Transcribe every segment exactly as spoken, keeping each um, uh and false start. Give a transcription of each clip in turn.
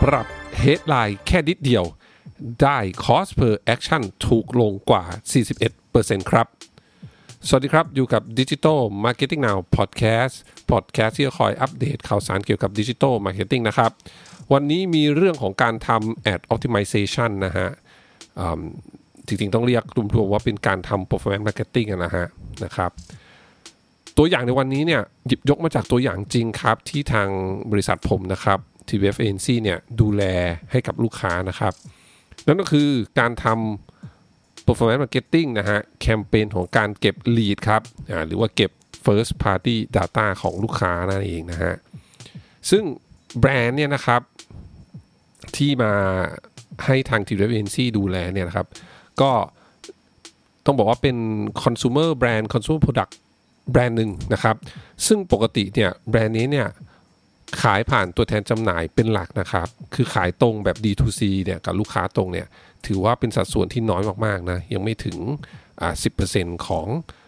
ปรับ headline แค่นิดเดียวได้ cost per action ถูกลงกว่า สี่สิบเอ็ดเปอร์เซ็นต์ ครับสวัสดีครับอยู่กับ Digital Marketing Now Podcast Podcast ที่จะคอยอัปเดตข่าวสารเกี่ยวกับ Digital Marketing นะครับวันนี้มีเรื่องของการทำ Ad Optimization นะฮะจริงๆต้องเรียกรวมๆว่าเป็นการทำ Performance Marketing นะฮะนะครับตัวอย่างในวันนี้เนี่ยหยิบยกมาจากตัวอย่างจริงครับที่ทางบริษัทผมนะครับ ที วี เอฟ Agency เนี่ยดูแลให้กับลูกค้านะครับนั่นก็คือการทำ Performance Marketing นะฮะแคมเปญของการเก็บ Lead ครับอ่าหรือว่าเก็บ First Party Data ของลูกค้านั่นเองนะฮะซึ่งแบรนด์เนี่ยนะครับที่มาให้ทาง ที วี เอฟ Agency ดูแลเนี่ยนะครับก็ต้องบอกว่าเป็น Consumer Brand Consumer Product แบรนด์หนึ่งนะครับซึ่งปกติเนี่ยแบรนด์นี้เนี่ยขายผ่านตัวแทนจำหน่ายเป็นหลักนะครับคือขายตรงแบบ ดี ทู ซี เนี่ยกับลูกค้าตรงเนี่ยถือว่าเป็นสัดส่วนที่น้อยมากๆนะยังไม่ถึงอ่า สิบเปอร์เซ็นต์ ของ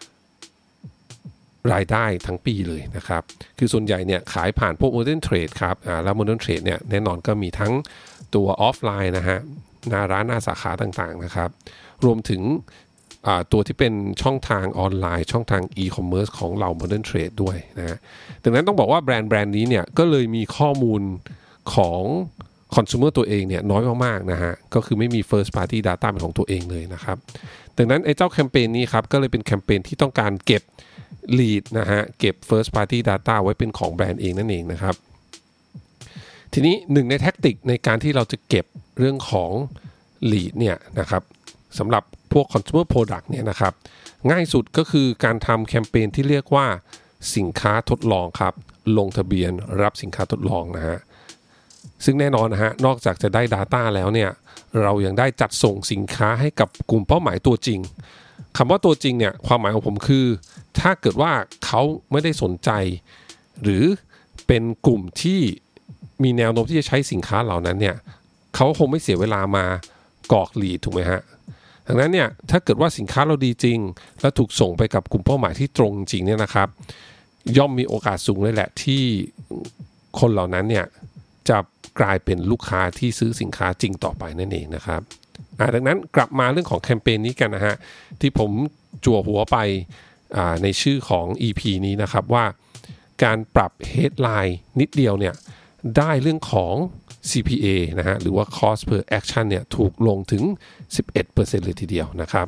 รายได้ทั้งปีเลยนะครับคือส่วนใหญ่เนี่ยขายผ่านพวก Modern Trade ครับอ่าแล้ว Modern Trade เนี่ยแน่นอนก็มีทั้งตัวออฟไลน์นะฮะหน้าร้านหน้าสาขาต่างๆนะครับรวมถึงตัวที่เป็นช่องทางออนไลน์ช่องทาง e-commerce ของเรา Modern Trade ด้วยนะฮะดังนั้นต้องบอกว่าแบรนด์แบรนด์นี้เนี่ยก็เลยมีข้อมูลของ consumer ตัวเองเนี่ยน้อยมากๆนะฮะก็คือไม่มี first party data เป็นของตัวเองเลยนะครับดังนั้นไอ้เจ้าแคมเปญนี้ครับก็เลยเป็นแคมเปญที่ต้องการเก็บ lead นะฮะเก็บ first party data ไว้เป็นของแบรนด์เองนั่นเองนะครับทีนี้หนึ่งในแทคติกในการที่เราจะเก็บเรื่องของ lead เนี่ยนะครับสำหรับพวก consumer product เนี่ยนะครับง่ายสุดก็คือการทำแคมเปญที่เรียกว่าสินค้าทดลองครับลงทะเบียนรับสินค้าทดลองนะฮะซึ่งแน่นอนนะฮะนอกจากจะได้ data แล้วเนี่ยเรายังได้จัดส่งสินค้าให้กับกลุ่มเป้าหมายตัวจริงคำว่าตัวจริงเนี่ยความหมายของผมคือถ้าเกิดว่าเขาไม่ได้สนใจหรือเป็นกลุ่มที่มีแนวโน้มที่จะใช้สินค้าเหล่านั้นเนี่ยเขาคงไม่เสียเวลามากรอก lead ถูกไหมฮะดังนั้นเนี่ยถ้าเกิดว่าสินค้าเราดีจริงและถูกส่งไปกับกลุ่มเป้าหมายที่ตรงจริงเนี่ยนะครับย่อมมีโอกาสสูงเลยแหละที่คนเหล่านั้นเนี่ยจะกลายเป็นลูกค้าที่ซื้อสินค้าจริงต่อไปนั่นเองนะครับดังนั้นกลับมาเรื่องของแคมเปญนี้กันนะฮะที่ผมจั่วหัวไปในชื่อของ อี พี นี้นะครับว่าการปรับ headline นิดเดียวเนี่ยได้เรื่องของ ซี พี เอ นะฮะหรือว่า cost per action เนี่ยถูกลงถึง สิบเอ็ดเปอร์เซ็นต์ เลยทีเดียวนะครับ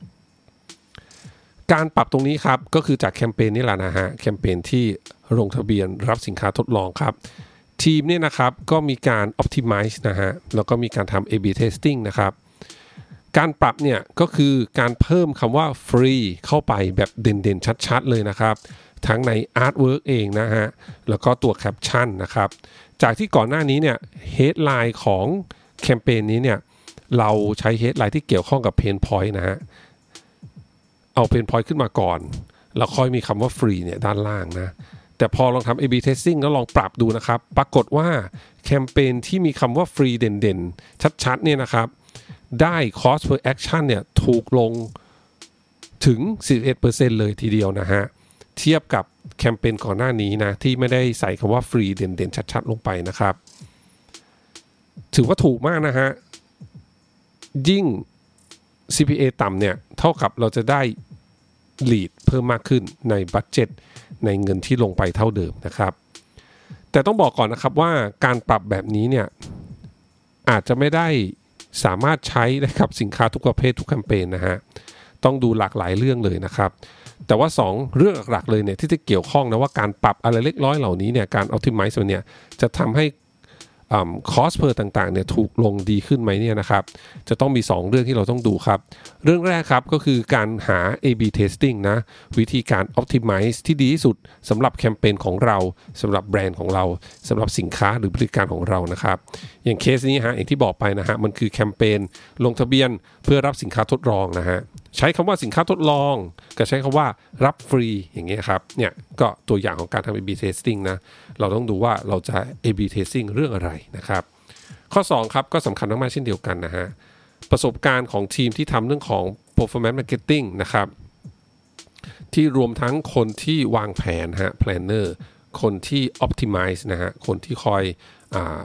การปรับตรงนี้ครับก็คือจากแคมเปญนี่แหละนะฮะแคมเปญที่ลงทะเบียนรับสินค้าทดลองครับทีมเนี่ยนะครับก็มีการ optimize นะฮะแล้วก็มีการทำ เอ บี testing นะครับการปรับเนี่ยก็คือการเพิ่มคำว่า free เข้าไปแบบเด่นๆชัดๆเลยนะครับทั้งใน artwork เองนะฮะแล้วก็ตัว caption นะครับจากที่ก่อนหน้านี้เนี่ย headline ของแคมเปญนี้เนี่ยเราใช้ headline ที่เกี่ยวข้องกับ pain point นะฮะเอา pain point ขึ้นมาก่อนแล้วค่อยมีคำว่า free เนี่ยด้านล่างนะแต่พอลองทำ เอ บี testing แล้วลองปรับดูนะครับปรากฏว่าแคมเปญที่มีคำว่า free เด่นๆชัดๆเนี่ยนะครับได้ cost per action เนี่ยถูกลงถึง สิบเอ็ดเปอร์เซ็นต์ เลยทีเดียวนะฮะเทียบกับแคมเปญก่อนหน้านี้นะที่ไม่ได้ใส่คำว่าฟรีเด่นๆชัดๆลงไปนะครับถือว่าถูกมากนะฮะยิ่ง ซี พี เอ ต่ำเนี่ยเท่ากับเราจะได้ lead เพิ่มมากขึ้นในบัดเจ็ตในเงินที่ลงไปเท่าเดิมนะครับแต่ต้องบอกก่อนนะครับว่าการปรับแบบนี้เนี่ยอาจจะไม่ได้สามารถใช้ได้กับสินค้าทุกประเภททุกแคมเปญนะฮะต้องดูหลากหลายเรื่องเลยนะครับแต่ว่าสองเรื่องหลักๆเลยเนี่ยที่จะเกี่ยวข้องนะว่าการปรับอะไรเล็กน้อยเหล่านี้เนี่ยการ optimize เนี่ยจะทำให้ cost per ต่างๆเนี่ยถูกลงดีขึ้นไหมเนี่ยนะครับจะต้องมีสองเรื่องที่เราต้องดูครับเรื่องแรกครับก็คือการหา เอ บี testing นะวิธีการ optimize ที่ดีที่สุดสำหรับแคมเปญของเราสำหรับแบรนด์ของเราสำหรับสินค้าหรือบริการของเรานะครับอย่างเคสนี้ฮะอย่างที่บอกไปนะฮะมันคือแคมเปญลงทะเบียนเพื่อรับสินค้าทดลองนะฮะใช้คำว่าสินค้าทดลองกับใช้คำว่ารับฟรีอย่างเงี้ยครับเนี่ยก็ตัวอย่างของการทำ เอ บี testing นะเราต้องดูว่าเราจะ เอ บี testing เรื่องอะไรนะครับข้อสองครับก็สำคัญมากๆเช่นเดียวกันนะฮะประสบการณ์ของทีมที่ทำเรื่องของ performance marketing นะครับที่รวมทั้งคนที่วางแผนฮะ planner คนที่ optimize นะฮะคนที่คอยอ่า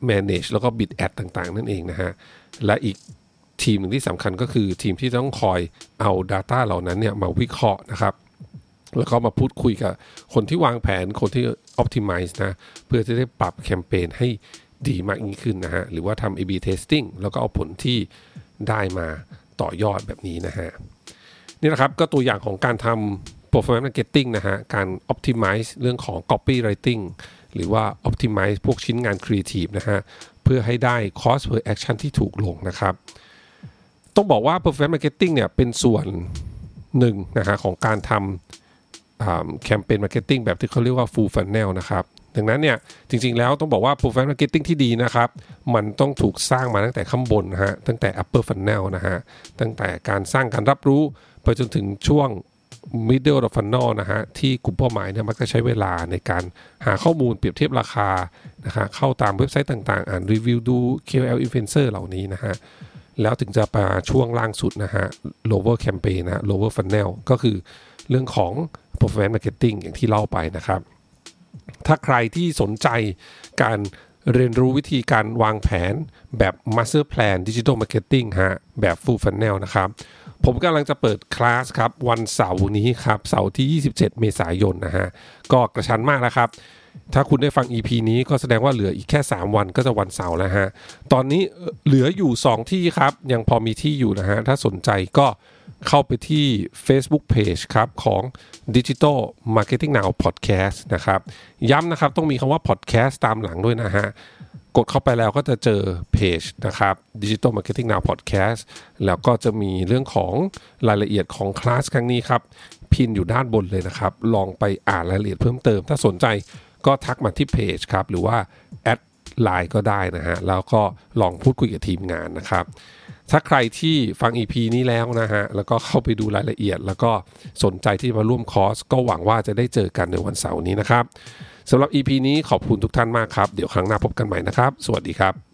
manage แล้วก็ bid ad ต่างๆนั่นเองนะฮะและอีกทีมหนึ่งที่สำคัญก็คือทีมที่ต้องคอยเอา data เหล่านั้นเนี่ยมาวิเคราะห์นะครับแล้วก็มาพูดคุยกับคนที่วางแผนคนที่ optimize นะเพื่อจะได้ปรับแคมเปญให้ดีมากยิ่งขึ้นนะฮะหรือว่าทำ เอ บี testing แล้วก็เอาผลที่ได้มาต่อยอดแบบนี้นะฮะนี่นะครับก็ตัวอย่างของการทำ performance marketing นะฮะการ optimize เรื่องของ copywriting หรือว่า optimize พวกชิ้นงาน creative นะฮะเพื่อให้ได้ cost per action ที่ถูกลงนะครับต้องบอกว่า performance marketing เนี่ยเป็นส่วนหนึ่งนะฮะของการทำแคมเปญ marketing แบบที่เขาเรียกว่า full funnel นะครับดังนั้นเนี่ยจริงๆแล้วต้องบอกว่า performance marketing ที่ดีนะครับมันต้องถูกสร้างมาตั้งแต่ข้างบนนะฮะตั้งแต่ upper funnel นะฮะตั้งแต่การสร้างการรับรู้ไปจนถึงช่วง middle of funnel นะฮะที่กลุ่มเป้าหมายเนี่ยมักจะใช้เวลาในการหาข้อมูลเปรียบเทียบราคานะฮะเข้าตามเว็บไซต์ต่างๆอ่านรีวิวดู เค โอ แอล influencer เหล่านี้นะฮะแล้วถึงจะมาช่วงล่างสุดนะฮะ lower campaign นะ lower funnel ก็คือเรื่องของ performance marketing อย่างที่เล่าไปนะครับถ้าใครที่สนใจการเรียนรู้วิธีการวางแผนแบบ Master Plan Digital Marketing ฮะแบบ Full Funnel นะครับผมกำลังจะเปิดคลาสครับวันเสาร์นี้ครับเสาร์ที่ยี่สิบเจ็ดเมษายนนะฮะก็กระชั้นมากแล้วครับถ้าคุณได้ฟัง อี พี นี้ก็แสดงว่าเหลืออีกแค่สามวันก็จะวันเสาร์แล้วฮะตอนนี้เหลืออยู่สองที่ครับยังพอมีที่อยู่นะฮะถ้าสนใจก็เข้าไปที่ Facebook Page ครับของ Digital Marketing Now Podcast นะครับย้ำนะครับต้องมีคำว่า Podcast ตามหลังด้วยนะฮะกดเข้าไปแล้วก็จะเจอเพจนะครับ Digital Marketing Now Podcast แล้วก็จะมีเรื่องของรายละเอียดของคลาสครั้งนี้ครับพินอยู่ด้านบนเลยนะครับลองไปอ่านรายละเอียดเพิ่มเติมถ้าสนใจก็ทักมาที่เพจครับหรือว่าแอดไลน์ก็ได้นะฮะแล้วก็ลองพูดคุยกับทีมงานนะครับถ้าใครที่ฟัง อี พี นี้แล้วนะฮะแล้วก็เข้าไปดูรายละเอียดแล้วก็สนใจที่จะมาร่วมคอร์สก็หวังว่าจะได้เจอกันในวันเสาร์นี้นะครับสำหรับ อี พี นี้ขอบคุณทุกท่านมากครับเดี๋ยวครั้งหน้าพบกันใหม่นะครับสวัสดีครับ